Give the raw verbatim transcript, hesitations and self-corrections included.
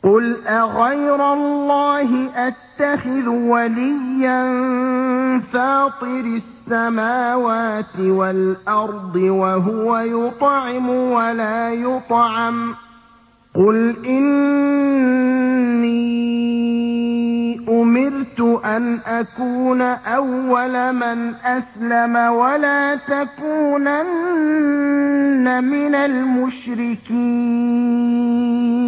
قُلْ أَغَيْرَ اللَّهِ أَتَّخِذُ وَلِيًّا فَاطِرِ السَّمَاوَاتِ وَالْأَرْضِ وَهُوَ يُطْعِمُ وَلَا يُطْعَمُ ۗ قُلْ إِنِّي أُمِرْتُ أَنْ أَكُونَ أَوَّلَ مَنْ أَسْلَمَ وَلَا تَكُونَنَّ مِنَ الْمُشْرِكِينَ